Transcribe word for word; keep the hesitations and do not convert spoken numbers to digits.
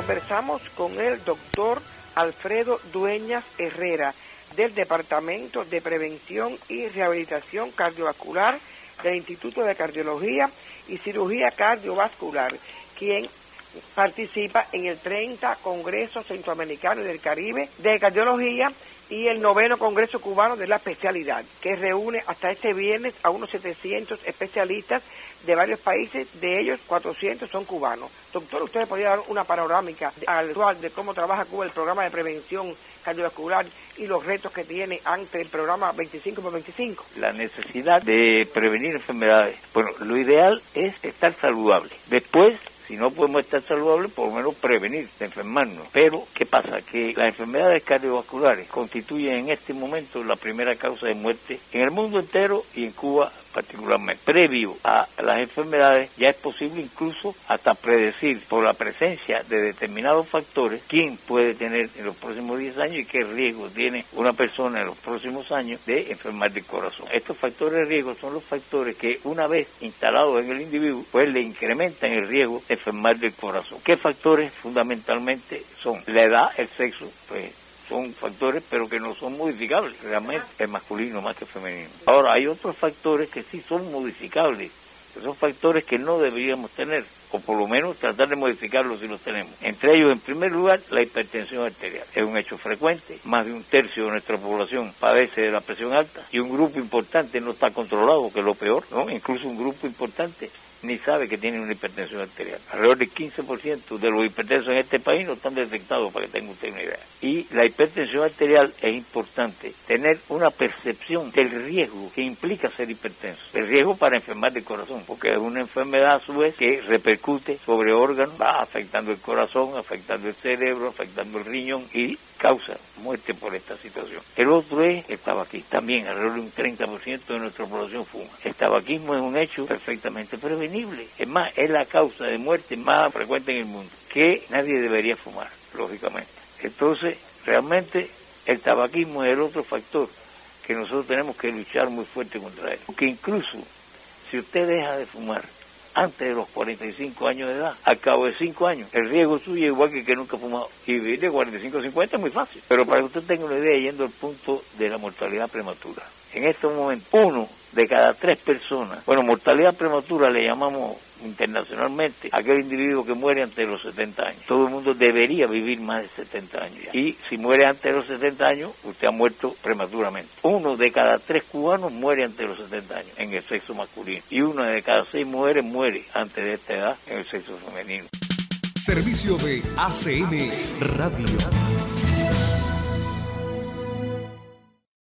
conversamos con el doctor Alfredo Dueñas Herrera, del Departamento de Prevención y Rehabilitación Cardiovascular del Instituto de Cardiología y Cirugía Cardiovascular, quien participa en el treinta Congreso Centroamericano y del Caribe de Cardiología y el noveno Congreso Cubano de la Especialidad, que reúne hasta este viernes a unos setecientos especialistas de varios países, de ellos cuatrocientos son cubanos. Doctor, ¿usted podría dar una panorámica actual de cómo trabaja Cuba el programa de prevención cardiovascular y los retos que tiene ante el programa veinticinco por veinticinco? La necesidad de prevenir enfermedades. Bueno, lo ideal es estar saludable. Después, si no podemos estar saludables, por lo menos prevenir de enfermarnos. Pero, ¿qué pasa? Que las enfermedades cardiovasculares constituyen en este momento la primera causa de muerte en el mundo entero y en Cuba particularmente. Previo a las enfermedades, ya es posible incluso hasta predecir por la presencia de determinados factores quién puede tener en los próximos diez años y qué riesgo tiene una persona en los próximos años de enfermar del corazón. Estos factores de riesgo son los factores que, una vez instalados en el individuo, pues le incrementan el riesgo de enfermar del corazón. ¿Qué factores fundamentalmente son? La edad, el sexo, pues son factores pero que no son modificables, realmente es masculino más que femenino. Ahora, hay otros factores que sí son modificables, que son factores que no deberíamos tener, o por lo menos tratar de modificarlos si los tenemos. Entre ellos, en primer lugar, la hipertensión arterial. Es un hecho frecuente, más de un tercio de nuestra población padece de la presión alta, y un grupo importante no está controlado, que es lo peor, ¿no? Incluso un grupo importante ni sabe que tiene una hipertensión arterial. Alrededor del quince por ciento de los hipertensos en este país no están detectados, para que tenga usted una idea. Y la hipertensión arterial es importante tener una percepción del riesgo que implica ser hipertenso. El riesgo para enfermar del corazón, porque es una enfermedad a su vez que repercute sobre órganos, va afectando el corazón, afectando el cerebro, afectando el riñón y causa muerte por esta situación. El otro es el tabaquismo. También alrededor de un treinta por ciento de nuestra población fuma. El tabaquismo es un hecho perfectamente prevenible. Es más, es la causa de muerte más frecuente en el mundo, que nadie debería fumar, lógicamente. Entonces, realmente, el tabaquismo es el otro factor que nosotros tenemos que luchar muy fuerte contra él. Porque incluso, si usted deja de fumar antes de los cuarenta y cinco años de edad, al cabo de cinco años, el riesgo suyo es igual que el que nunca ha fumado. Y vivir de cuarenta y cinco a cincuenta es muy fácil. Pero para que usted tenga una idea, yendo al punto de la mortalidad prematura. En este momento, uno de cada tres personas, bueno, mortalidad prematura le llamamos internacionalmente aquel individuo que muere antes de los setenta años. Todo el mundo debería vivir más de setenta años ya. Y si muere antes de los setenta años, usted ha muerto prematuramente. Uno de cada tres cubanos muere antes de los setenta años en el sexo masculino. Y una de cada seis mujeres muere antes de esta edad en el sexo femenino. Servicio de A C N Radio.